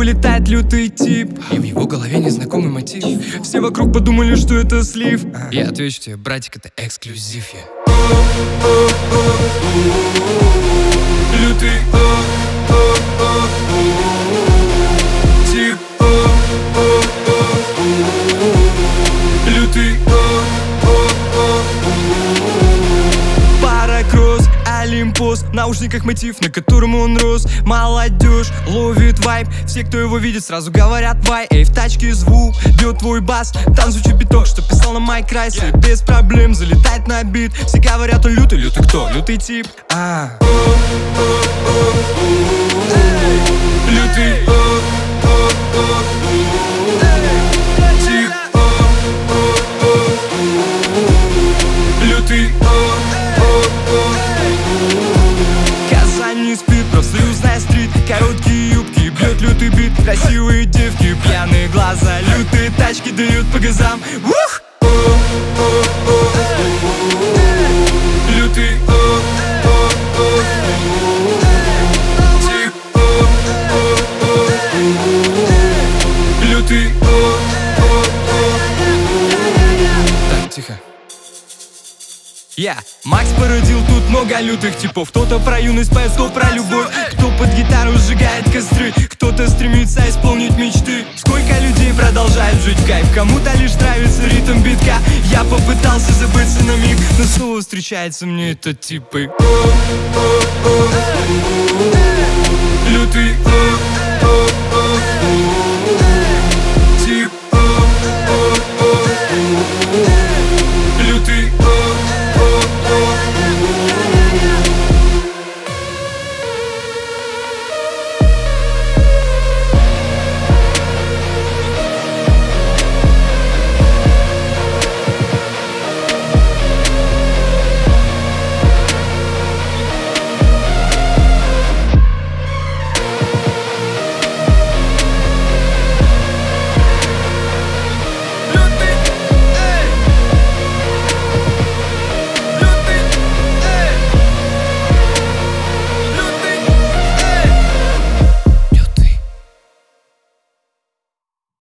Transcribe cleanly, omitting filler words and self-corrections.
улетает лютый тип, и в его голове незнакомый мотив. Все вокруг подумали, что это слив. Я отвечу тебе, братик, это эксклюзив. Лютый тип. Лютый Паракросс, Олимпос, в наушниках мотив, на котором он рос. Молодежь ловит вайб, все, кто его видит, сразу говорят вай. Эй, в тачке звук, бьет твой бас, там звучит биток, что писал на Майк Райсли. Без проблем залетает на бит, все говорят, он лютый, лютый кто? Лютый тип. Лютый тип. Лютый. Казань не спит, профсоюзная стрит, короткие юбки, бьет лютый бит, красивые девки, пьяные глаза, лютые тачки дают по газам. Ух! Лютый тип. Лютый. Так, тихо. Макс породил тут много лютых типов. Кто-то про юность поет, кто про любовь, кто под гитару сжигает костры, кто-то стремится исполнить мечты. Сколько людей продолжают жить в кайф, кому-то лишь нравится ритм битка. Я попытался забыться на миг, но снова встречается мне этот тип. Лютый